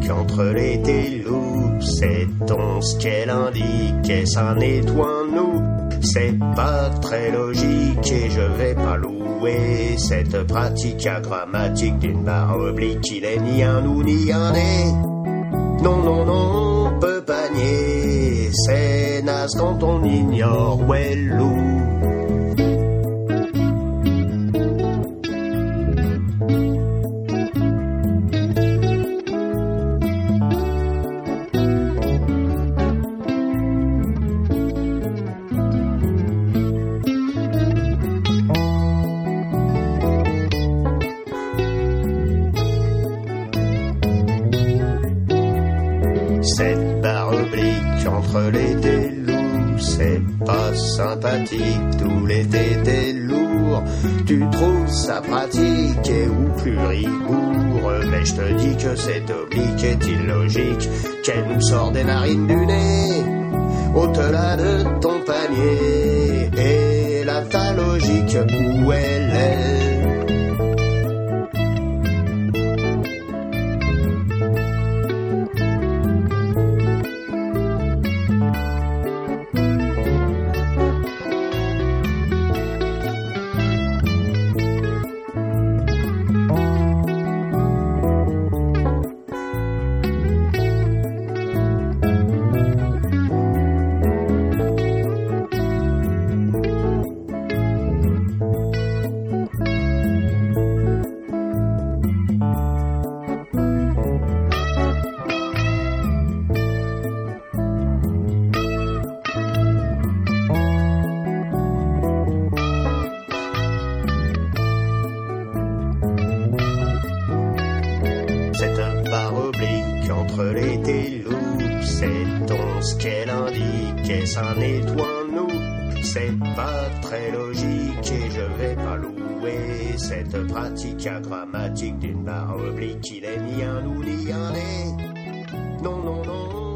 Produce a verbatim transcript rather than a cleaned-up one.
oblique entre les loups. Sait-on ce qu'elle indique? Est-ce un et ou un nous? C'est pas très logique et je vais pas louer cette pratique agrammatique d'une barre oblique. Il est ni un ou ni un et. Non, non, non, on peut pas nier. C'est naze quand on ignore où est le loup. Cette barre oblique entre les loups, c'est pas sympathique, tout l'été t'es lourd. Tu trouves ça pratique et ou plus rigoureux, mais je te dis que c'est oblique est illogique, qu'elle nous sort des narines du nez, au-delà de ton panier, et la ta logique où elle est. Cette barre oblique entre les loups, sait-on ce qu'elle indique? Est-ce un et ou un nous? C'est pas très logique et je vais pas louer cette pratique agrammatique d'une barre oblique. Il est ni un ou ni un et. Non, non, non.